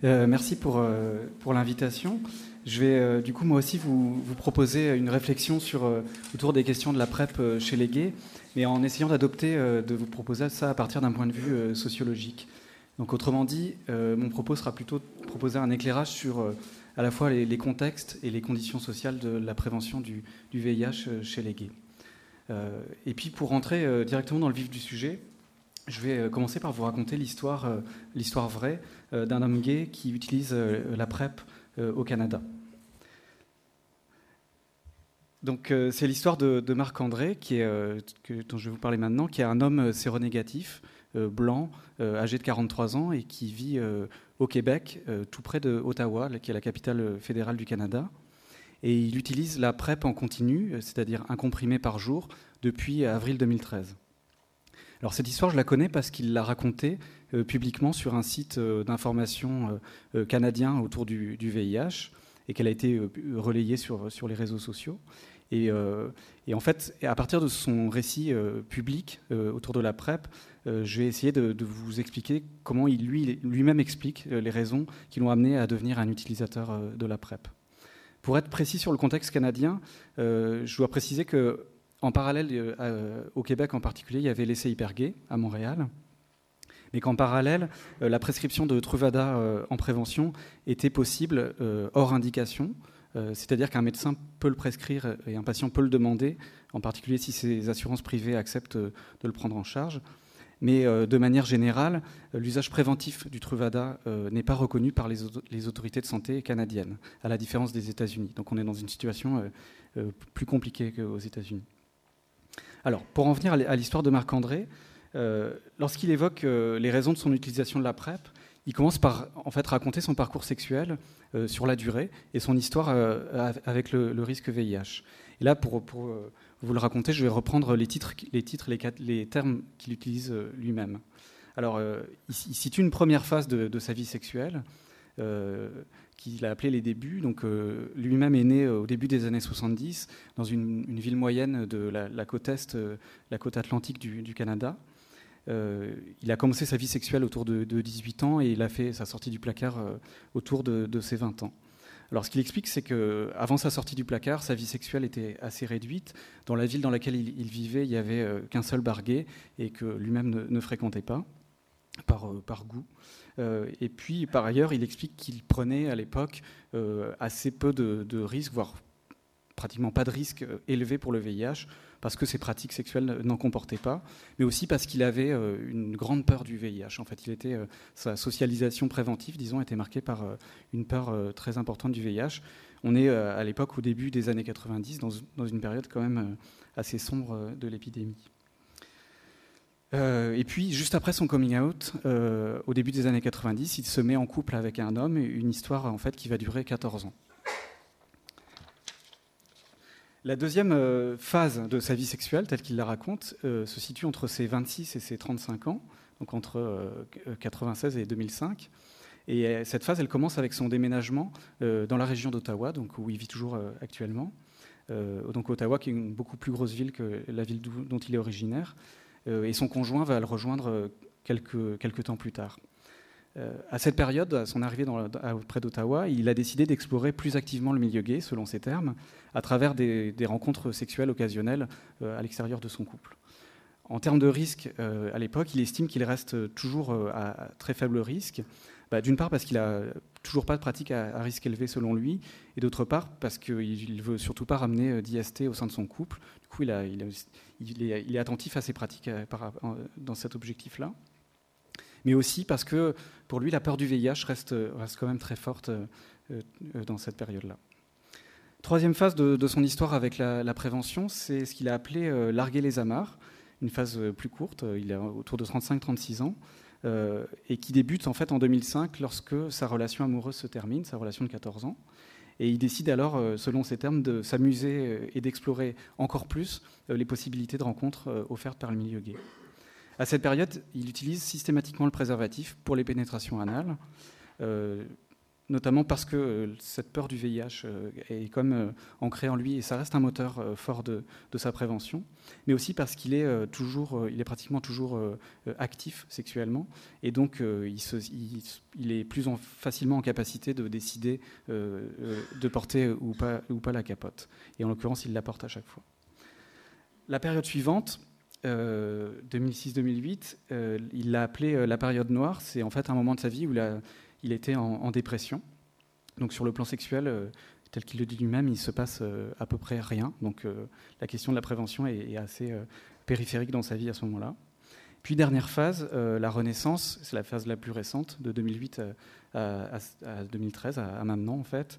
Merci pour l'invitation. Je vais du coup moi aussi vous proposer une réflexion autour des questions de la PrEP chez les gays, mais en essayant de vous proposer ça à partir d'un point de vue sociologique. Donc autrement dit, mon propos sera plutôt de proposer un éclairage sur à la fois les contextes et les conditions sociales de la prévention du VIH chez les gays. Et puis pour rentrer directement dans le vif du sujet, je vais commencer par vous raconter l'histoire vraie d'un homme gay qui utilise la PrEP au Canada. Donc c'est l'histoire de Marc-André, dont je vais vous parler maintenant, qui est un homme séronégatif, blanc, âgé de 43 ans et qui vit au Québec, tout près de Ottawa, qui est la capitale fédérale du Canada. Et il utilise la PrEP en continu, c'est-à-dire un comprimé par jour, depuis avril 2013. Alors cette histoire, je la connais parce qu'il l'a racontée publiquement sur un site d'information canadien autour du VIH et qu'elle a été relayée sur les réseaux sociaux. Et en fait, à partir de son récit public autour de la PrEP, je vais essayer de vous expliquer comment lui-même explique les raisons qui l'ont amené à devenir un utilisateur de la PrEP. Pour être précis sur le contexte canadien, je dois préciser que en parallèle, au Québec en particulier, il y avait l'essai Hypergay à Montréal, mais qu'en parallèle, la prescription de Truvada en prévention était possible hors indication, c'est-à-dire qu'un médecin peut le prescrire et un patient peut le demander, en particulier si ses assurances privées acceptent de le prendre en charge. Mais de manière générale, l'usage préventif du Truvada n'est pas reconnu par les autorités de santé canadiennes, à la différence des États-Unis. Donc on est dans une situation plus compliquée qu'aux États-Unis. Alors, pour en venir à l'histoire de Marc-André, lorsqu'il évoque les raisons de son utilisation de la PrEP, il commence par en fait raconter son parcours sexuel sur la durée et son histoire avec le risque VIH. Et là, pour vous le raconter, je vais reprendre les termes qu'il utilise lui-même. Alors, il situe une première phase de sa vie sexuelle qu'il a appelé les débuts. Donc, lui-même est né au début des années 70 dans une ville moyenne de la côte est, la côte atlantique du Canada. Il a commencé sa vie sexuelle autour de 18 ans et il a fait sa sortie du placard autour de ses 20 ans. Alors, ce qu'il explique, c'est qu'avant sa sortie du placard, sa vie sexuelle était assez réduite. Dans la ville dans laquelle il vivait, il n'y avait qu'un seul bar gay et que lui-même ne fréquentait pas, par goût. Et puis, par ailleurs, il explique qu'il prenait à l'époque assez peu de risques, voire pratiquement pas de risques élevés pour le VIH, parce que ses pratiques sexuelles n'en comportaient pas, mais aussi parce qu'il avait une grande peur du VIH. En fait, sa socialisation préventive, disons, était marquée par une peur très importante du VIH. On est à l'époque, au début des années 90, dans une période quand même assez sombre de l'épidémie. Et puis, juste après son coming out, au début des années 90, il se met en couple avec un homme, une histoire en fait qui va durer 14 ans. La deuxième phase de sa vie sexuelle, telle qu'il la raconte, se situe entre ses 26 et ses 35 ans, donc entre 96 et 2005. Et cette phase, elle commence avec son déménagement dans la région d'Ottawa, donc où il vit toujours actuellement. Donc Ottawa, qui est une beaucoup plus grosse ville que la ville dont il est originaire. Et son conjoint va le rejoindre quelques temps plus tard. À cette période, à son arrivée près d'Ottawa, il a décidé d'explorer plus activement le milieu gay, selon ses termes, à travers des rencontres sexuelles occasionnelles à l'extérieur de son couple. En termes de risque, à l'époque, il estime qu'il reste toujours à très faible risque, d'une part parce qu'il n'a toujours pas de pratique à risque élevé selon lui, et d'autre part parce qu'il ne veut surtout pas ramener d'IST au sein de son couple. Du coup, il est attentif à ses pratiques dans cet objectif-là. Mais aussi parce que, pour lui, la peur du VIH reste quand même très forte dans cette période-là. Troisième phase de son histoire avec la prévention, c'est ce qu'il a appelé « larguer les amarres », une phase plus courte, il a autour de 35-36 ans, et qui débute en fait en 2005 lorsque sa relation amoureuse se termine, sa relation de 14 ans. Et il décide alors, selon ses termes, de s'amuser et d'explorer encore plus les possibilités de rencontres offertes par le milieu gay. À cette période, il utilise systématiquement le préservatif pour les pénétrations anales. notamment parce que cette peur du VIH est comme ancrée en lui et ça reste un moteur fort de sa prévention, mais aussi parce qu'il est pratiquement toujours actif sexuellement et donc il est facilement en capacité de décider de porter ou pas la capote. Et en l'occurrence, il la porte à chaque fois. La période suivante, 2006-2008, il l'a appelée la période noire. C'est en fait un moment de sa vie où il était en dépression. Donc sur le plan sexuel, tel qu'il le dit lui-même, il se passe à peu près rien. Donc la question de la prévention est assez périphérique dans sa vie à ce moment-là. Puis dernière phase, la renaissance, c'est la phase la plus récente, de 2008 à 2013, à maintenant en fait.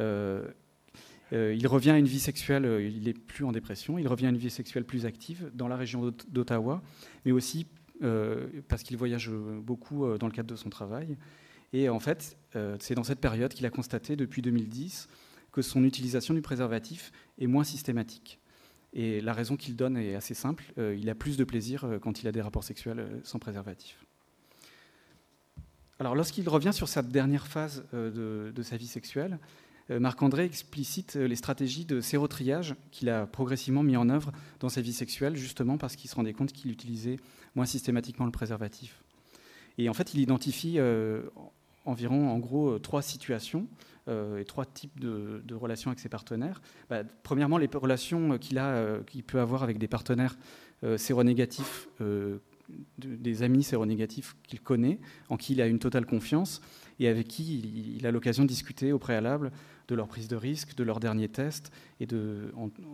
Il revient à une vie sexuelle, il n'est plus en dépression, il revient à une vie sexuelle plus active dans la région d'Ottawa, mais aussi parce qu'il voyage beaucoup dans le cadre de son travail. Et en fait, c'est dans cette période qu'il a constaté depuis 2010 que son utilisation du préservatif est moins systématique. Et la raison qu'il donne est assez simple, il a plus de plaisir quand il a des rapports sexuels sans préservatif. Alors lorsqu'il revient sur cette dernière phase de sa vie sexuelle, Marc-André explicite les stratégies de sérotriage qu'il a progressivement mis en œuvre dans sa vie sexuelle, justement parce qu'il se rendait compte qu'il utilisait moins systématiquement le préservatif. Et en fait, il identifie environ, en gros, 3 situations et 3 types de relations avec ses partenaires. Premièrement, les relations qu'il peut avoir avec des partenaires séronégatifs, des amis séronégatifs qu'il connaît, en qui il a une totale confiance et avec qui il a l'occasion de discuter au préalable de leur prise de risque, de leurs derniers tests et de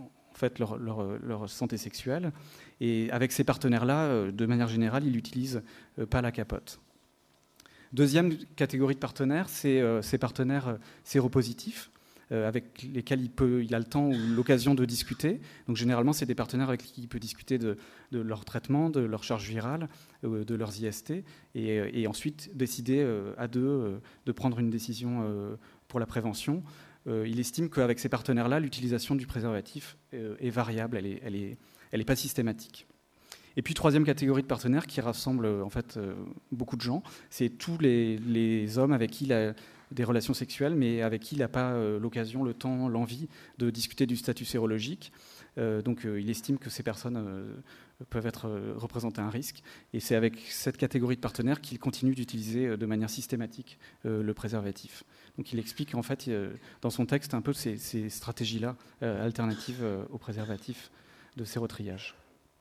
leur santé sexuelle. Et avec ces partenaires-là, de manière générale, il n'utilise pas la capote. Deuxième catégorie de partenaires, c'est ces partenaires séropositifs avec lesquels il a le temps ou l'occasion de discuter. Donc généralement, c'est des partenaires avec qui il peut discuter de leur traitement, de leur charge virale, de leurs IST, et ensuite décider à deux de prendre une décision pour la prévention. Il estime qu'avec ces partenaires-là, l'utilisation du préservatif est variable, elle est pas systématique. Et puis, troisième catégorie de partenaires qui rassemble en fait beaucoup de gens, c'est tous les hommes avec qui il a des relations sexuelles, mais avec qui il n'a pas l'occasion, le temps, l'envie de discuter du statut sérologique. Donc, il estime que ces personnes peuvent représenter un risque. Et c'est avec cette catégorie de partenaires qu'il continue d'utiliser de manière systématique le préservatif. Donc, il explique en fait dans son texte un peu ces stratégies-là alternatives au préservatif de sérotriage.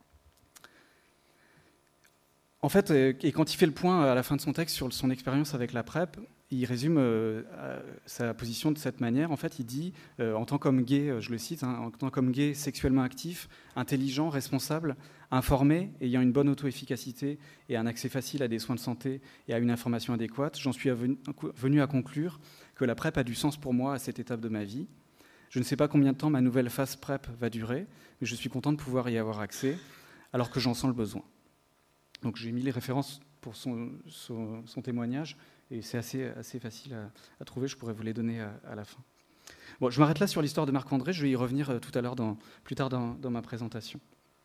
En fait, et quand il fait le point à la fin de son texte sur son expérience avec la PrEP, il résume sa position de cette manière. En fait, il dit, en tant qu'homme gay, je le cite, en tant qu'homme gay sexuellement actif, intelligent, responsable, informé, ayant une bonne auto-efficacité et un accès facile à des soins de santé et à une information adéquate, j'en suis venu à conclure que la PrEP a du sens pour moi à cette étape de ma vie. Je ne sais pas combien de temps ma nouvelle phase PrEP va durer, mais je suis content de pouvoir y avoir accès, alors que j'en sens le besoin. Donc j'ai mis les références pour son témoignage, et c'est assez facile à trouver, je pourrais vous les donner à la fin. Bon, je m'arrête là sur l'histoire de Marc-André, je vais y revenir tout à l'heure, plus tard dans ma présentation.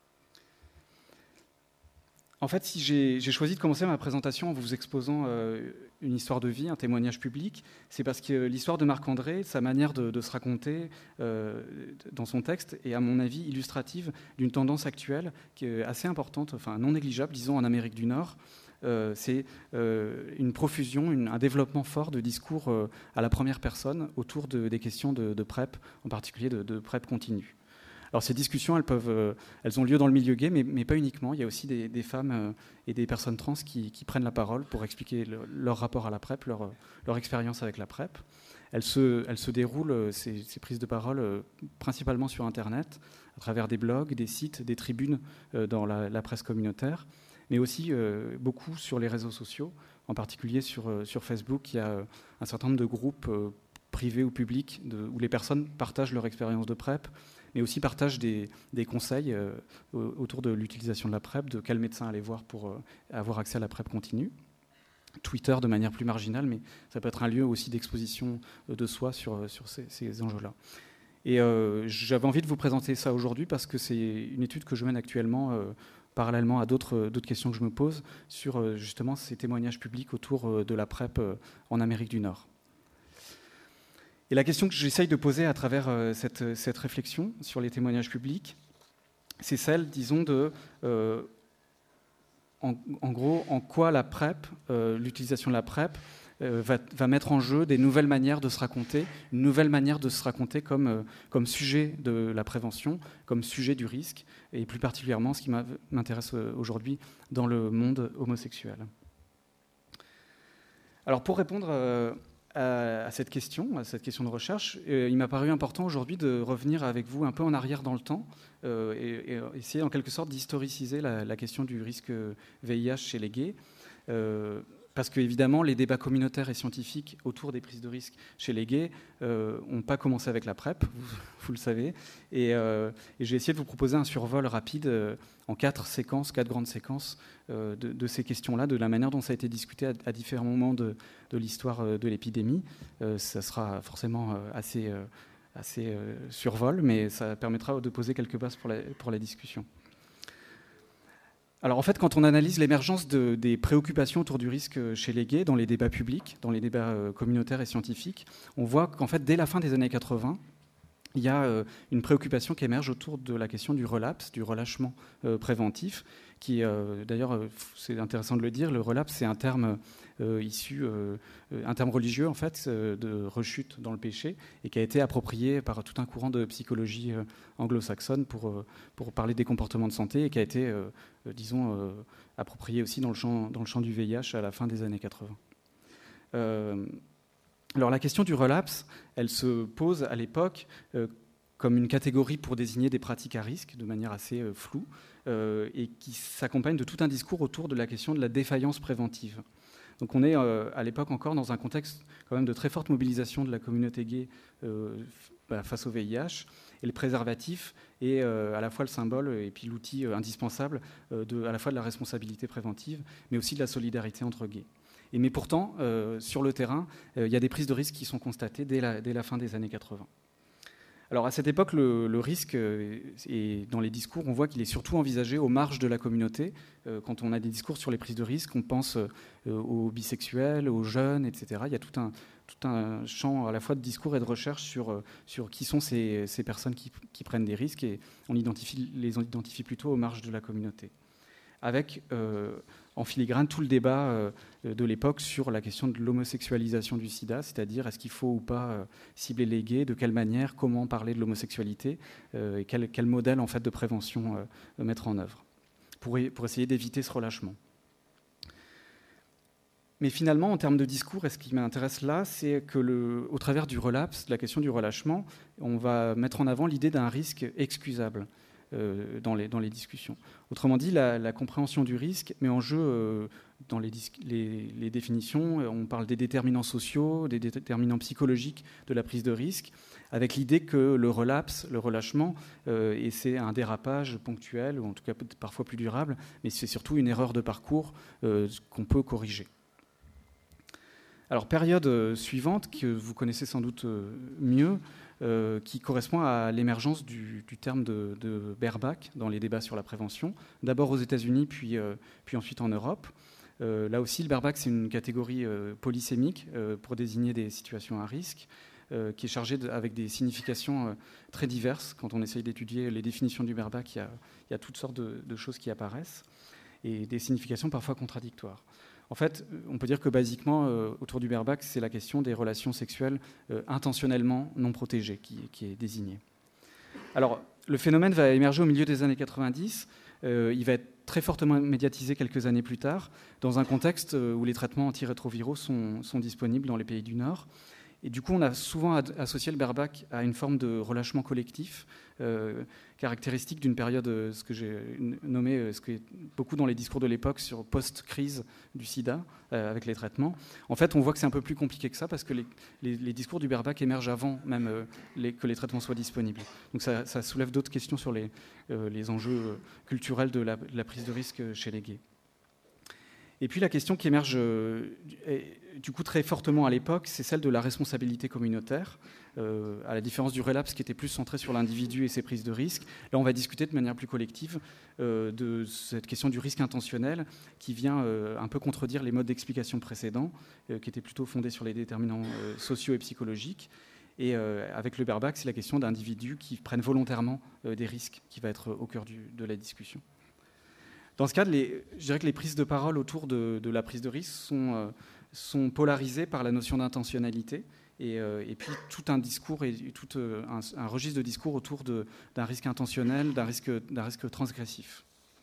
En fait, si j'ai choisi de commencer ma présentation en vous exposant une histoire de vie, un témoignage public, c'est parce que l'histoire de Marc-André, sa manière de se raconter dans son texte est, à mon avis, illustrative d'une tendance actuelle qui est assez importante, enfin non négligeable, disons, en Amérique du Nord. C'est une profusion, un développement fort de discours à la première personne autour des questions de PrEP, en particulier de PrEP continue. Alors ces discussions, elles ont lieu dans le milieu gay, mais pas uniquement. Il y a aussi des femmes et des personnes trans qui prennent la parole pour expliquer leur rapport à la PrEP, leur expérience avec la PrEP. Elles se déroulent, ces prises de parole, principalement sur Internet, à travers des blogs, des sites, des tribunes dans la presse communautaire, mais aussi beaucoup sur les réseaux sociaux, en particulier sur Facebook. Il y a un certain nombre de groupes privés ou publics où les personnes partagent leur expérience de PrEP, mais aussi partagent des conseils autour de l'utilisation de la PrEP, de quel médecin aller voir pour avoir accès à la PrEP continue. Twitter de manière plus marginale, mais ça peut être un lieu aussi d'exposition de soi sur ces enjeux-là. Et j'avais envie de vous présenter ça aujourd'hui parce que c'est une étude que je mène actuellement parallèlement à d'autres questions que je me pose sur justement ces témoignages publics autour de la PrEP en Amérique du Nord. Et la question que j'essaye de poser à travers cette réflexion sur les témoignages publics, c'est celle, disons, de, en gros, en quoi la PrEP, l'utilisation de la PrEP, va mettre en jeu des nouvelles manières de se raconter, une nouvelle manière de se raconter comme sujet de la prévention, comme sujet du risque, et plus particulièrement ce qui m'intéresse aujourd'hui dans le monde homosexuel. Alors pour répondre à cette question de recherche, il m'a paru important aujourd'hui de revenir avec vous un peu en arrière dans le temps et essayer en quelque sorte d'historiciser la question du risque VIH chez les gays. Parce qu'évidemment, les débats communautaires et scientifiques autour des prises de risque chez les gays n'ont pas commencé avec la PrEP, vous le savez. Et j'ai essayé de vous proposer un survol rapide en 4 grandes séquences de ces questions-là, de la manière dont ça a été discuté à différents moments de l'histoire de l'épidémie. Ça sera forcément assez survol, mais ça permettra de poser quelques bases pour la discussion. Alors en fait, quand on analyse l'émergence des préoccupations autour du risque chez les gays dans les débats publics, dans les débats communautaires et scientifiques, on voit qu'en fait, dès la fin des années 80, il y a une préoccupation qui émerge autour de la question du relapse, du relâchement préventif, qui, d'ailleurs, c'est intéressant de le dire, le relapse, c'est un terme un terme religieux, en fait, de rechute dans le péché, et qui a été approprié par tout un courant de psychologie anglo-saxonne pour parler des comportements de santé, et qui a été, disons, approprié aussi dans le champ du VIH à la fin des années 80. Alors la question du relapse, elle se pose à l'époque comme une catégorie pour désigner des pratiques à risque de manière assez floue et qui s'accompagne de tout un discours autour de la question de la défaillance préventive. Donc on est à l'époque encore dans un contexte quand même de très forte mobilisation de la communauté gay face au VIH, et le préservatif est à la fois le symbole et puis l'outil indispensable à la fois de la responsabilité préventive, mais aussi de la solidarité entre gays. Mais pourtant, sur le terrain, il y a des prises de risque qui sont constatées dès la fin des années 80. Alors à cette époque, le risque, et dans les discours, on voit qu'il est surtout envisagé aux marges de la communauté. Quand on a des discours sur les prises de risque, on pense aux bisexuels, aux jeunes, etc. Il y a tout un champ à la fois de discours et de recherche sur qui sont ces personnes qui prennent des risques, et on les identifie plutôt aux marges de la communauté. Avec en filigrane tout le débat de l'époque sur la question de l'homosexualisation du sida, c'est-à-dire est-ce qu'il faut ou pas cibler les gays, de quelle manière, comment parler de l'homosexualité, et quel modèle en fait, de prévention mettre en œuvre pour essayer d'éviter ce relâchement. Mais finalement, en termes de discours, et ce qui m'intéresse là, c'est que au travers du relapse, de la question du relâchement, on va mettre en avant l'idée d'un risque excusable dans les discussions. Autrement dit, la compréhension du risque met en jeu, dans les définitions, on parle des déterminants sociaux, des déterminants psychologiques de la prise de risque, avec l'idée que le relapse, le relâchement, et c'est un dérapage ponctuel, ou en tout cas parfois plus durable, mais c'est surtout une erreur de parcours qu'on peut corriger. Alors, période suivante, que vous connaissez sans doute mieux, qui correspond à l'émergence du terme de bareback dans les débats sur la prévention, d'abord aux États-Unis, puis ensuite en Europe. Là aussi, le bareback, c'est une catégorie polysémique pour désigner des situations à risque, qui est chargée avec des significations très diverses. Quand on essaye d'étudier les définitions du bareback, il y a toutes sortes de choses qui apparaissent, et des significations parfois contradictoires. En fait, on peut dire que basiquement, autour du bareback, c'est la question des relations sexuelles intentionnellement non protégées qui est désignée. Alors, le phénomène va émerger au milieu des années 90. Il va être très fortement médiatisé quelques années plus tard, dans un contexte où les traitements antirétroviraux sont disponibles dans les pays du Nord. Et du coup, on a souvent associé le bareback à une forme de relâchement collectif, caractéristique d'une période, ce que j'ai nommé, ce qui est beaucoup dans les discours de l'époque sur post-crise du sida, avec les traitements. En fait, on voit que c'est un peu plus compliqué que ça, parce que les discours du bareback émergent avant même que les traitements soient disponibles. Donc ça soulève d'autres questions sur les enjeux culturels de la prise de risque chez les gays. Et puis la question qui émerge du coup très fortement à l'époque, c'est celle de la responsabilité communautaire, à la différence du relapse qui était plus centré sur l'individu et ses prises de risque. Là, on va discuter de manière plus collective de cette question du risque intentionnel qui vient un peu contredire les modes d'explication précédents, qui étaient plutôt fondés sur les déterminants sociaux et psychologiques. Et avec le bareback, c'est la question d'individus qui prennent volontairement des risques qui va être au cœur de la discussion. Dans ce cadre, je dirais que les prises de parole autour de la prise de risque sont polarisées par la notion d'intentionnalité et puis tout un discours et tout un registre de discours autour d'un risque intentionnel, d'un risque transgressif.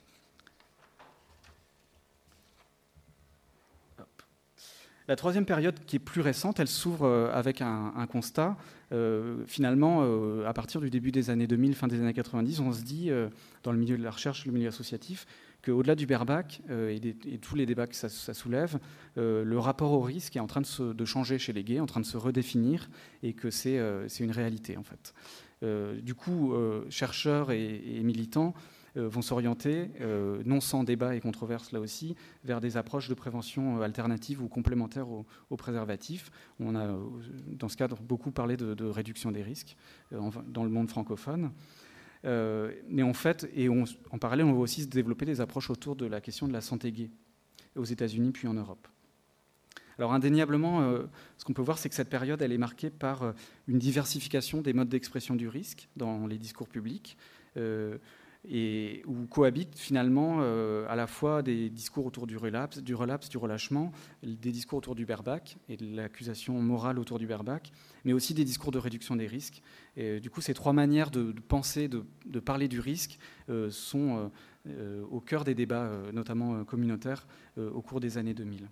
La troisième période, qui est plus récente, elle s'ouvre avec un constat. Finalement, à partir du début des années 2000, fin des années 90, on se dit, dans le milieu de la recherche, le milieu associatif, qu'au-delà du bareback et tous les débats que ça soulève, le rapport au risque est en train de changer chez les gays, en train de se redéfinir, et que c'est une réalité, en fait. Du coup, chercheurs et militants vont s'orienter, non sans débat et controverse là aussi, vers des approches de prévention alternatives ou complémentaires aux préservatifs. On a, dans ce cadre, beaucoup parlé de réduction des risques dans le monde francophone. Mais en fait, en parallèle, on va aussi se développer des approches autour de la question de la santé gay, aux États-Unis puis en Europe. Alors indéniablement, ce qu'on peut voir, c'est que cette période, elle est marquée par une diversification des modes d'expression du risque dans les discours publics, et où cohabitent finalement à la fois des discours autour du relapse, du relâchement, des discours autour du bareback et de l'accusation morale autour du bareback, mais aussi des discours de réduction des risques. Et, du coup, ces trois manières de penser, de parler du risque sont au cœur des débats, notamment communautaires, au cours des années 2000.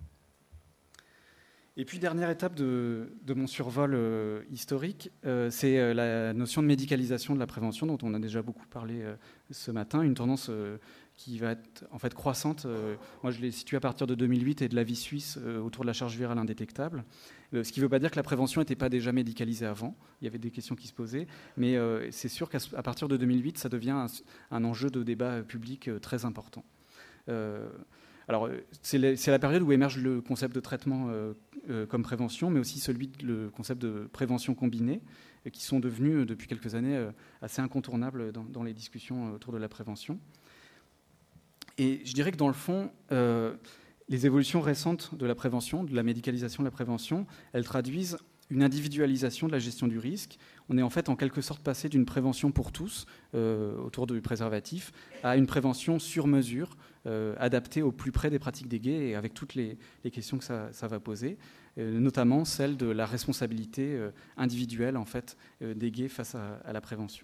Et puis, dernière étape de mon survol historique, c'est la notion de médicalisation de la prévention, dont on a déjà beaucoup parlé ce matin, une tendance qui va être en fait croissante. Moi, je l'ai située à partir de 2008 et de l'avis suisse autour de la charge virale indétectable, ce qui ne veut pas dire que la prévention n'était pas déjà médicalisée avant. Il y avait des questions qui se posaient, mais c'est sûr qu'à partir de 2008, ça devient un enjeu de débat public très important. Alors, c'est la période où émerge le concept de traitement comme prévention, mais aussi le concept de prévention combinée, qui sont devenus depuis quelques années assez incontournables dans les discussions autour de la prévention. Et je dirais que dans le fond, les évolutions récentes de la prévention, de la médicalisation de la prévention, elles traduisent une individualisation de la gestion du risque. On est en fait en quelque sorte passé d'une prévention pour tous autour du préservatif à une prévention sur mesure, adaptée au plus près des pratiques des gays et avec toutes les questions que ça va poser, notamment celle de la responsabilité individuelle en fait, des gays face à la prévention.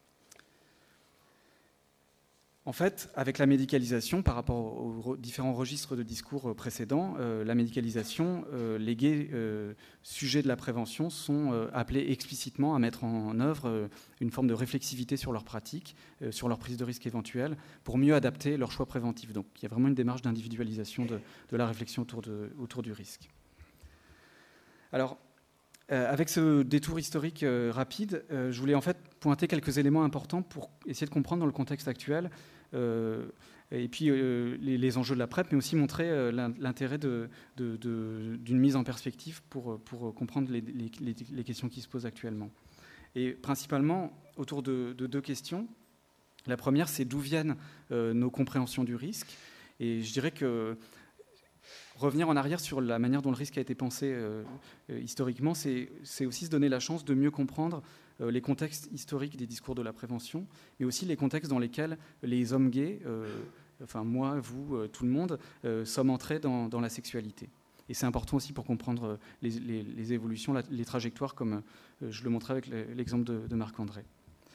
En fait, avec la médicalisation, par rapport aux différents registres de discours précédents, la médicalisation, les gays sujets de la prévention sont appelés explicitement à mettre en œuvre une forme de réflexivité sur leurs pratiques, sur leur prise de risque éventuelle, pour mieux adapter leurs choix préventifs. Donc il y a vraiment une démarche d'individualisation de la réflexion autour du risque. Alors, avec ce détour historique rapide, je voulais en fait pointer quelques éléments importants pour essayer de comprendre dans le contexte actuel et puis les enjeux de la PrEP, mais aussi montrer l'intérêt d'une mise en perspective pour comprendre les questions qui se posent actuellement. Et principalement autour de deux questions. La première, c'est d'où viennent nos compréhensions du risque. Et je dirais que revenir en arrière sur la manière dont le risque a été pensé historiquement, c'est aussi se donner la chance de mieux comprendre les contextes historiques des discours de la prévention, mais aussi les contextes dans lesquels les hommes gays, enfin moi, vous, tout le monde, sommes entrés dans la sexualité. Et c'est important aussi pour comprendre les évolutions, les trajectoires, comme je le montrais avec l'exemple de Marc-André.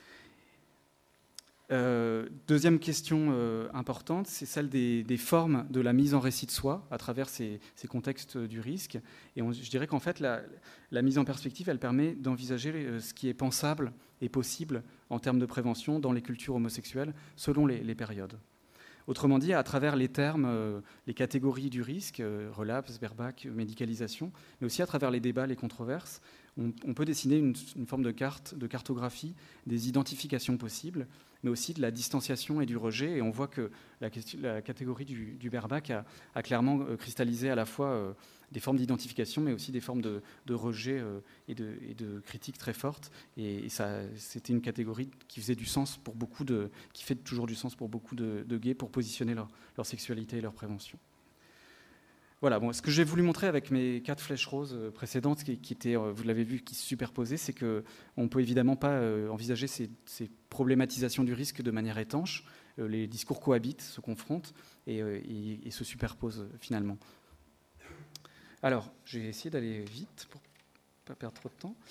Deuxième question importante, c'est celle des formes de la mise en récit de soi à travers ces contextes du risque. Et je dirais qu'en fait, la mise en perspective, elle permet d'envisager ce qui est pensable et possible en termes de prévention dans les cultures homosexuelles selon les périodes. Autrement dit, à travers les termes, les catégories du risque, relapse, bareback, médicalisation, mais aussi à travers les débats, les controverses, on peut dessiner une forme de carte, de cartographie des identifications possibles, mais aussi de la distanciation et du rejet. Et on voit que la catégorie du bareback a clairement cristallisé à la fois des formes d'identification, mais aussi des formes de rejet et de critique très fortes. Et c'était une catégorie qui faisait du sens pour qui fait toujours du sens pour beaucoup de gays pour positionner leur sexualité et leur prévention. Voilà, bon, ce que j'ai voulu montrer avec mes 4 flèches roses précédentes, qui étaient, vous l'avez vu, qui se superposaient, c'est qu'on ne peut évidemment pas envisager ces problématisations du risque de manière étanche. Les discours cohabitent, se confrontent et se superposent finalement. Alors, j'ai essayé d'aller vite pour ne pas perdre trop de temps.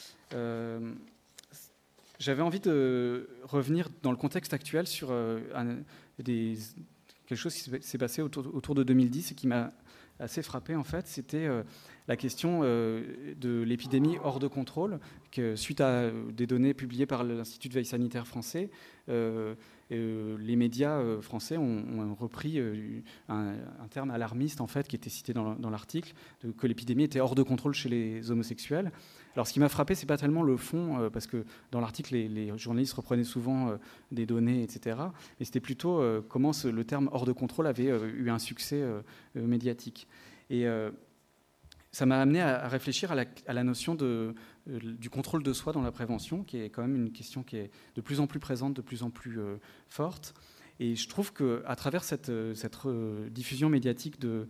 J'avais envie de revenir dans le contexte actuel sur quelque chose qui s'est passé autour de 2010 et qui m'a assez frappé en fait, c'était la question de l'épidémie hors de contrôle, que suite à des données publiées par l'Institut de veille sanitaire français, les médias français ont repris un terme alarmiste en fait, qui était cité dans l'article, que l'épidémie était hors de contrôle chez les homosexuels. Alors ce qui m'a frappé, c'est pas tellement le fond, parce que dans l'article, les journalistes reprenaient souvent des données, etc. Mais c'était plutôt comment le terme hors de contrôle avait eu un succès médiatique. Et ça m'a amené à réfléchir à la notion du contrôle de soi dans la prévention, qui est quand même une question qui est de plus en plus présente, de plus en plus forte. Et je trouve qu'à travers cette diffusion médiatique de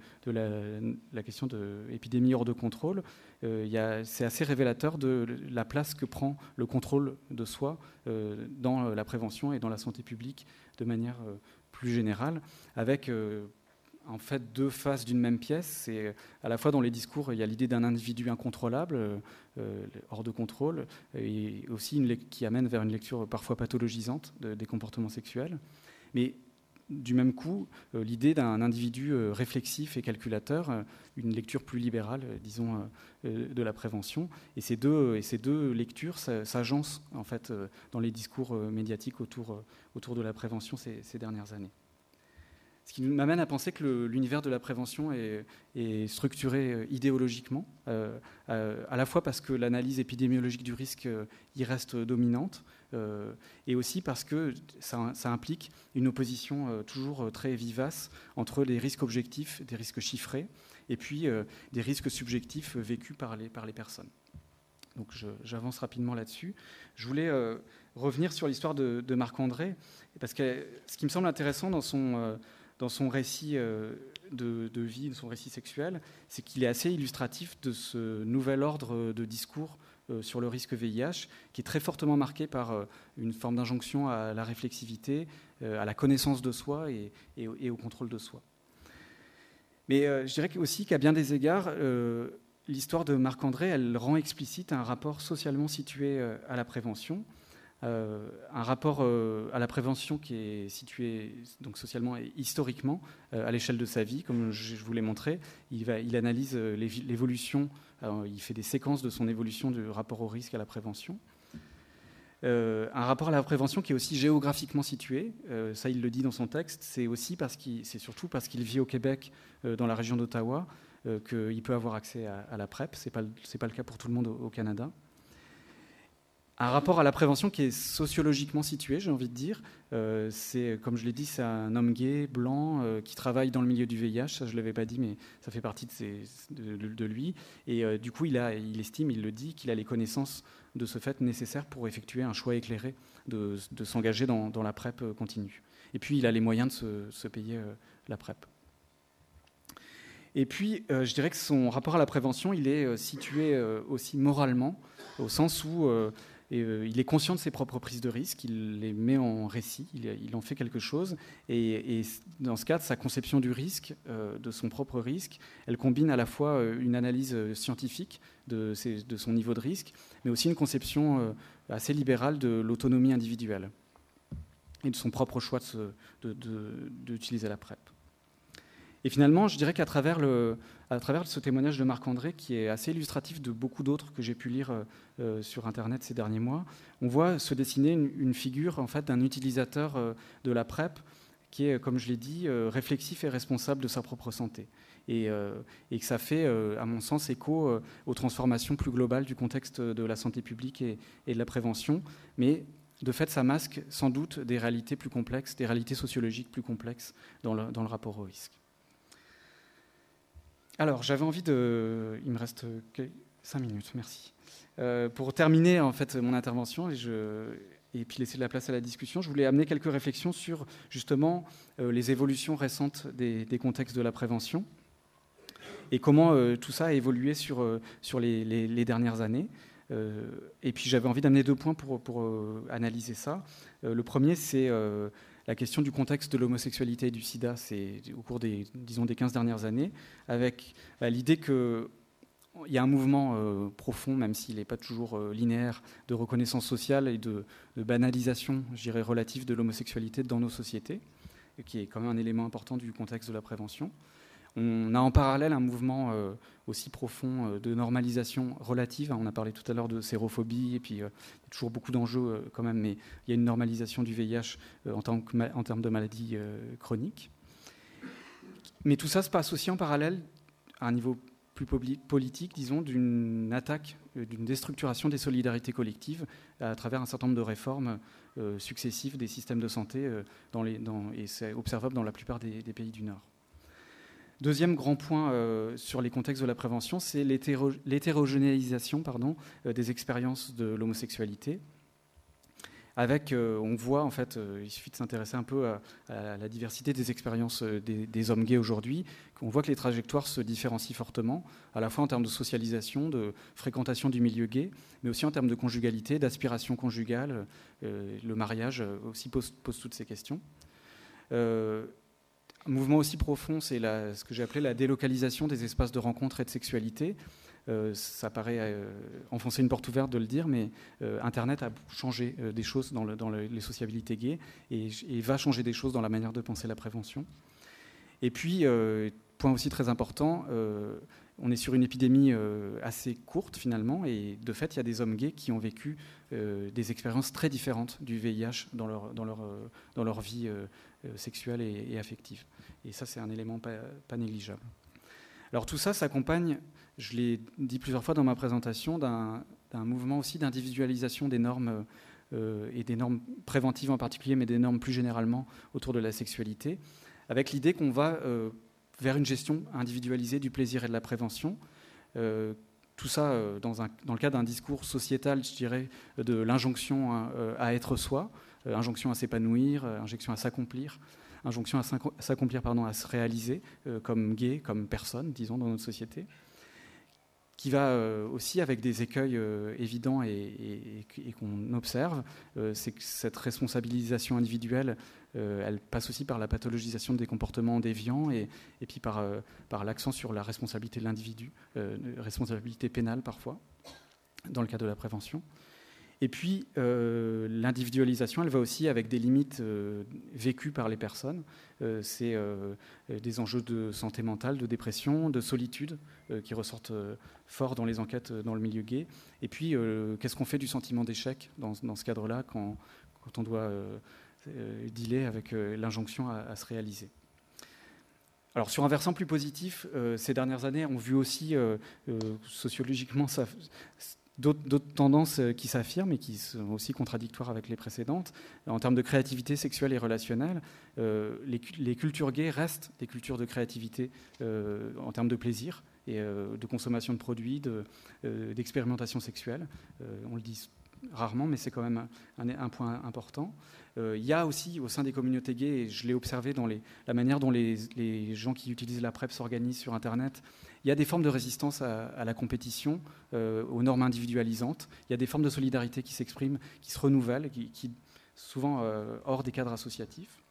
la question de l'épidémie hors de contrôle, c'est assez révélateur de la place que prend le contrôle de soi dans la prévention et dans la santé publique de manière plus générale, avec en fait 2 faces d'une même pièce. C'est à la fois dans les discours, il y a l'idée d'un individu incontrôlable, hors de contrôle, et aussi qui amène vers une lecture parfois pathologisante des comportements sexuels. Mais du même coup, l'idée d'un individu réflexif et calculateur, une lecture plus libérale, disons, de la prévention. Et ces deux lectures s'agencent en fait dans les discours médiatiques autour de la prévention ces dernières années. Ce qui m'amène à penser que l'univers de la prévention est structuré idéologiquement, à la fois parce que l'analyse épidémiologique du risque y reste dominante, et aussi parce que ça implique une opposition toujours très vivace entre les risques objectifs, des risques chiffrés, et puis des risques subjectifs vécus par les personnes. Donc j'avance rapidement là-dessus. Je voulais revenir sur l'histoire de Marc-André, parce que ce qui me semble intéressant dans son récit de vie, de son récit sexuel, c'est qu'il est assez illustratif de ce nouvel ordre de discours sur le risque VIH, qui est très fortement marqué par une forme d'injonction à la réflexivité, à la connaissance de soi et au contrôle de soi. Mais je dirais aussi qu'à bien des égards, l'histoire de Marc-André, elle rend explicite un rapport socialement situé à la prévention, un rapport à la prévention qui est situé donc socialement et historiquement à l'échelle de sa vie, comme je vous l'ai montré. Il analyse l'évolution, il fait des séquences de son évolution du rapport au risque à la prévention. Un rapport à la prévention qui est aussi géographiquement situé, ça il le dit dans son texte, c'est surtout parce qu'il vit au Québec, dans la région d'Ottawa, qu'il peut avoir accès à la PrEP. C'est pas le cas pour tout le monde au Canada. Un rapport à la prévention qui est sociologiquement situé, j'ai envie de dire. Comme je l'ai dit, c'est un homme gay, blanc, qui travaille dans le milieu du VIH. Ça, je ne l'avais pas dit, mais ça fait partie de lui. Et du coup, il estime, il le dit, qu'il a les connaissances de ce fait nécessaires pour effectuer un choix éclairé de s'engager dans la PrEP continue. Et puis, il a les moyens de se payer la PrEP. Et puis, je dirais que son rapport à la prévention, il est situé aussi moralement, au sens où il est conscient de ses propres prises de risque, il les met en récit, il en fait quelque chose. Et dans ce cadre, sa conception du risque, de son propre risque, elle combine à la fois une analyse scientifique de son niveau de risque, mais aussi une conception assez libérale de l'autonomie individuelle et de son propre choix d'utiliser la PrEP. Et finalement, je dirais qu'à travers ce témoignage de Marc-André, qui est assez illustratif de beaucoup d'autres que j'ai pu lire sur Internet ces derniers mois, on voit se dessiner une figure en fait, d'un utilisateur de la PrEP qui est, comme je l'ai dit, réflexif et responsable de sa propre santé. Et que ça fait, à mon sens, écho aux transformations plus globales du contexte de la santé publique et de la prévention. Mais de fait, ça masque sans doute des réalités plus complexes, des réalités sociologiques plus complexes dans le rapport au risque. Alors, j'avais envie de... Il me reste 5 minutes, merci. Pour terminer en fait, mon intervention et puis laisser de la place à la discussion, je voulais amener quelques réflexions sur justement les évolutions récentes des contextes de la prévention et comment tout ça a évolué sur les dernières années. Et puis j'avais envie d'amener 2 points pour analyser ça. Le premier, c'est la question du contexte de l'homosexualité et du sida, c'est au cours des 15 dernières années, avec l'idée qu'il y a un mouvement profond, même s'il n'est pas toujours linéaire, de reconnaissance sociale et de banalisation, je dirais, relative de l'homosexualité dans nos sociétés, qui est quand même un élément important du contexte de la prévention. On a en parallèle un mouvement aussi profond de normalisation relative. On a parlé tout à l'heure de sérophobie, et puis il y a toujours beaucoup d'enjeux quand même, mais il y a une normalisation du VIH en termes de maladies chroniques. Mais tout ça se passe aussi en parallèle, à un niveau plus politique, disons, d'une attaque, d'une déstructuration des solidarités collectives à travers un certain nombre de réformes successives des systèmes de santé, et c'est observable dans la plupart des pays du Nord. Deuxième grand point sur les contextes de la prévention, c'est l'hétérogénéisation des expériences de l'homosexualité. Avec, on voit, en fait, il suffit de s'intéresser un peu à la diversité des expériences des hommes gays aujourd'hui, on voit que les trajectoires se différencient fortement, à la fois en termes de socialisation, de fréquentation du milieu gay, mais aussi en termes de conjugalité, d'aspiration conjugale. Le mariage aussi pose toutes ces questions. Un mouvement aussi profond, c'est ce que j'ai appelé la délocalisation des espaces de rencontre et de sexualité. Ça paraît enfoncer une porte ouverte de le dire, mais Internet a changé des choses dans les sociabilités gays et va changer des choses dans la manière de penser la prévention. Et puis, point aussi très important, on est sur une épidémie assez courte finalement, et de fait, il y a des hommes gays qui ont vécu des expériences très différentes du VIH dans leur vie sexuelle et affective. Et ça, c'est un élément pas négligeable. Alors tout ça s'accompagne, je l'ai dit plusieurs fois dans ma présentation, d'un mouvement aussi d'individualisation des normes et des normes préventives en particulier, mais des normes plus généralement autour de la sexualité, avec l'idée qu'on va vers une gestion individualisée du plaisir et de la prévention. Tout ça dans le cadre d'un discours sociétal, je dirais, de l'injonction à être soi, injonction à s'épanouir, injonction à s'accomplir, à se réaliser comme gay, comme personne, disons, dans notre société, qui va aussi avec des écueils évidents et qu'on observe, c'est que cette responsabilisation individuelle, elle passe aussi par la pathologisation des comportements déviants et puis par l'accent sur la responsabilité de l'individu, responsabilité pénale parfois, dans le cadre de la prévention. Et puis, l'individualisation, elle va aussi avec des limites vécues par les personnes. C'est des enjeux de santé mentale, de dépression, de solitude qui ressortent fort dans les enquêtes dans le milieu gay. Et puis, qu'est-ce qu'on fait du sentiment d'échec dans ce cadre-là quand on doit dealer avec l'injonction à se réaliser. Alors, sur un versant plus positif, ces dernières années ont vu aussi sociologiquement d'autres tendances qui s'affirment et qui sont aussi contradictoires avec les précédentes. En termes de créativité sexuelle et relationnelle, les cultures gays restent des cultures de créativité en termes de plaisir et de consommation de produits, d'expérimentation sexuelle. On le dit rarement, mais c'est quand même un point important. Il y a aussi au sein des communautés gays, et je l'ai observé dans la manière dont les gens qui utilisent la PrEP s'organisent sur Internet, il y a des formes de résistance à la compétition, aux normes individualisantes. Il y a des formes de solidarité qui s'expriment, qui se renouvellent, qui souvent hors des cadres associatifs.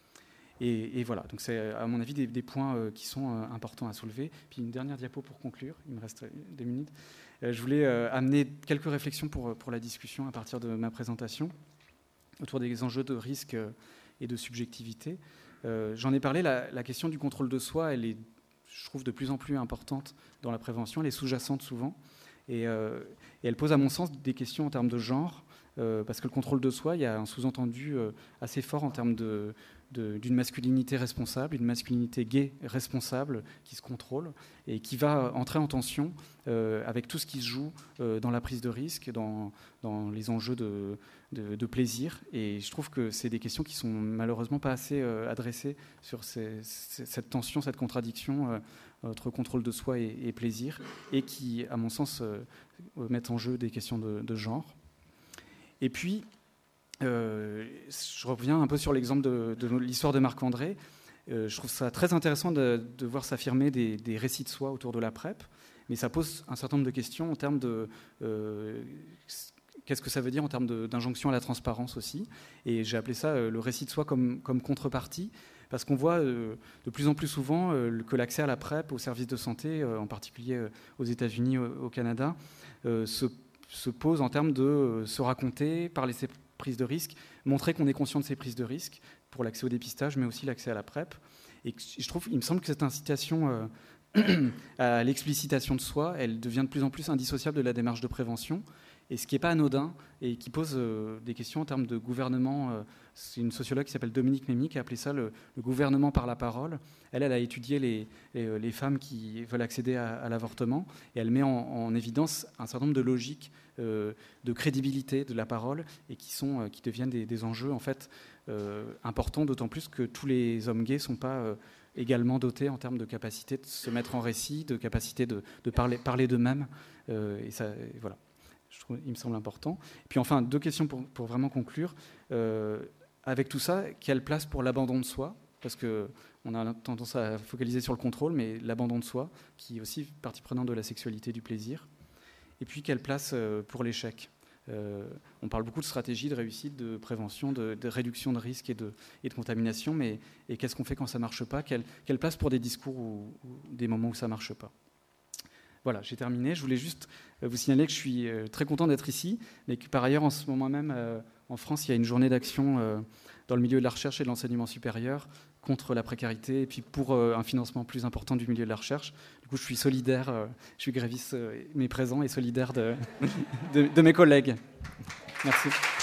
Et voilà, donc c'est à mon avis des points qui sont importants à soulever. Puis une dernière diapo pour conclure, il me reste 2 minutes. Je voulais amener quelques réflexions pour la discussion à partir de ma présentation autour des enjeux de risque et de subjectivité. J'en ai parlé, la question du contrôle de soi, elle est, je trouve, de plus en plus importante dans la prévention, elle est sous-jacente souvent, et elle pose à mon sens des questions en termes de genre, parce que le contrôle de soi, il y a un sous-entendu assez fort en termes d'une masculinité responsable, une masculinité gay responsable qui se contrôle et qui va entrer en tension avec tout ce qui se joue dans la prise de risque, dans les enjeux de plaisir. Et je trouve que c'est des questions qui sont malheureusement pas assez adressées sur cette tension, cette contradiction entre contrôle de soi et plaisir, et qui, à mon sens, mettent en jeu des questions de genre. Et puis, je reviens un peu sur l'exemple de l'histoire de Marc-André. Je trouve ça très intéressant de voir s'affirmer des récits de soi autour de la PrEP, mais ça pose un certain nombre de questions en termes de... qu'est-ce que ça veut dire en termes d'injonction à la transparence aussi. Et j'ai appelé ça le récit de soi comme contrepartie, parce qu'on voit de plus en plus souvent que l'accès à la PrEP, aux services de santé, en particulier aux États-Unis, au Canada, se pose en termes de se raconter, parler de ses prises de risque, montrer qu'on est conscient de ses prises de risque pour l'accès au dépistage, mais aussi l'accès à la PrEP. Et il me semble que cette incitation à l'explicitation de soi, elle devient de plus en plus indissociable de la démarche de prévention. Et ce qui n'est pas anodin et qui pose des questions en termes de gouvernement. C'est une sociologue qui s'appelle Dominique Mémy qui a appelé ça le gouvernement par la parole. Elle a étudié les femmes qui veulent accéder à l'avortement et elle met en évidence un certain nombre de logiques de crédibilité de la parole et qui deviennent des enjeux en fait importants, d'autant plus que tous les hommes gays ne sont pas également dotés en termes de capacité de se mettre en récit, de capacité de parler d'eux-mêmes. Et voilà. Il me semble important. Et puis enfin, 2 questions pour vraiment conclure. Avec tout ça, quelle place pour l'abandon de soi ? Parce qu'on a tendance à focaliser sur le contrôle, mais l'abandon de soi, qui est aussi partie prenante de la sexualité, du plaisir. Et puis, quelle place pour l'échec ? On parle beaucoup de stratégie, de réussite, de prévention, de réduction de risques et de contamination, mais qu'est-ce qu'on fait quand ça ne marche pas ? Quelle place pour des discours ou des moments où ça ne marche pas ? Voilà, j'ai terminé. Je voulais juste vous signaler que je suis très content d'être ici, mais que par ailleurs, en ce moment même, en France, il y a une journée d'action dans le milieu de la recherche et de l'enseignement supérieur contre la précarité et puis pour un financement plus important du milieu de la recherche. Du coup, je suis solidaire, je suis gréviste, mais présent et solidaire de mes collègues. Merci.